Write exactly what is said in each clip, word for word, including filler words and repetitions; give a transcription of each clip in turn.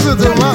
listen to my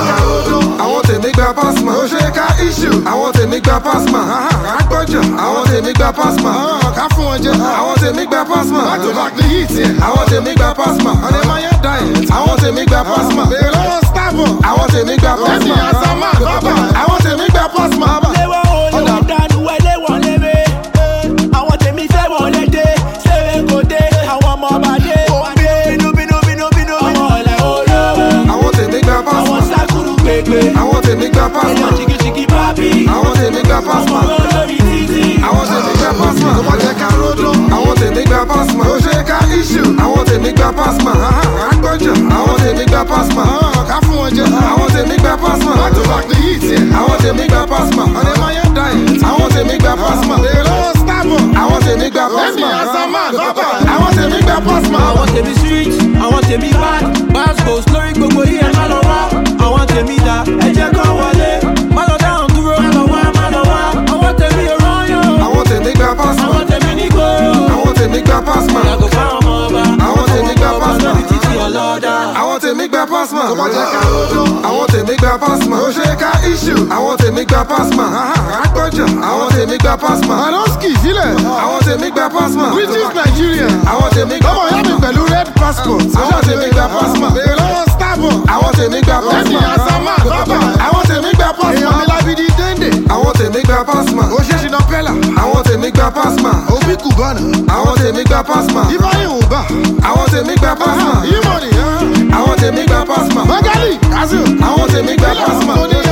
àwọn tèmi gba pásmà ó ṣe ká issue àwọn tèmi gba pásmà àgbọ̀jọ̀ àwọn tèmi gba pásmà ká fún wọn jẹ àwọn tèmi gba pásmà back ní hit yẹn àwọn tèmi gba pásmà ọ̀nẹ́máyé diet àwọn tèmi gba pásmà bèrè lọ́wọ́ starboy àwọn tèmi gba pásmà ẹ̀sìn àsámà bàbà àwọn tèmi gba pásmà. léwọ́ o léwọ́ dánú ẹ léwọ́ léwé àwọn tèmi fẹ́ wọ́n lédè ṣeré kò dé àwọn ọmọ ọba dé bínú bínú bínú bínú àwọn ọ̀lẹ́ olówó àwọn tèmi gba pásmà àwọn sákúrú gbégbé àwọn tèmi gba pásmà èèyàn jìgìjìgì bábí àwọn tèmi gba pásmà ọmọ olórí títí àwọn tèmi gba pásmà tó bá jẹ́ ká ródó àwọn tèmi gba pásmà ó ṣe ká issue àwọn tèmi gba pásmà àgbọ̀jọ̀ àwọn tèmi gba pásmà ká fún wọn jẹ àwọn tèmi gba pásmà tó bá ní hit yẹn àwọn tèmi gba pásmà ọ̀nẹ́máyé diet àwọn tèmi gba pásmà bèrè lọ́wọ́ starboy àwọn tèmi gba pásmà ẹ̀sìn àsámà bàbà àwọn tèmi gba pásmà. àwọn tèmi street àwọn tèmi bad gbàgbós lórí gbogbo yìí ẹ má lọ wá àwọn tèmi dá ẹ jẹ́ kó wọlé má lọ dáhùn dúró má lọ wá má lọ wá àwọn tèmi ò rányàn àwọn tèmi gba pásmà àwọn tèmi ní gbòòrò àwọn tèmi gba pásmà yàgò fáwọn ọmọ ọba àwọn tèmi gba pásmà lórí títí ọlọ́dà àwọn tèmi gba pásmà tó bá jẹ́ ká ródó àwọn tèmi gba pásmà ó ṣe ká issue àwọn tèmi gba pásmà àgbọ̀jọ̀ àwọn tèmi gba pásmà anoski sílẹ̀ àwọn tèmi gba pásmà british nigeria àwọn tèmi gba pásmà ọmọ yàmi pẹ̀lú red passport àwọn tèmi gba pásmà bèrè lọ́wọ́ starboy àwọn tèmi gba pásmà ẹ̀sìn àsámà bàbà àwọn tèmi gba pásmà èèyàn mi lábídí déndé àwọn tèmi gba pásmà ó ṣe ṣìnà pẹ́là àwọn tèmi gba pásmà òbí kùbánà àwọn tèmi gba pásmà ibrahim uba àwọn tèmi gba pásmà imoni àwọn tèmi gba pásmà magali kazu àwọn tèmi gba pásmà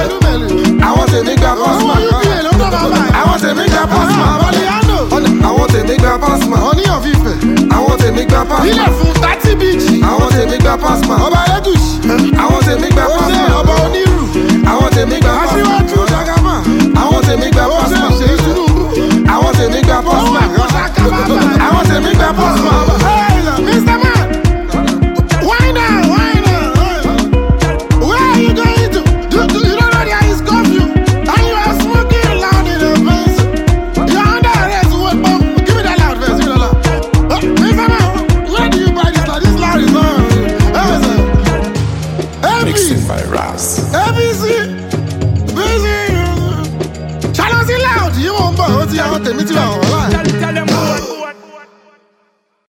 àwọn tèmi gba pásmà àwọn tèmi gba pásmà àwọn tèmi gba pásmà oníyàn fífẹ̀ àwọn tèmi gba pásmà ilẹ̀ fún tàtí bíjì àwọn tèmi gba pásmà ọba ẹlẹ́gùsì àwọn tèmi gba pásmà ọba onírù àwọn tèmi gba pásmà aṣíwájú dagama àwọn tèmi gba pásmà àwọn tèmi gba pásmà àwọn tèmi gba pásmà.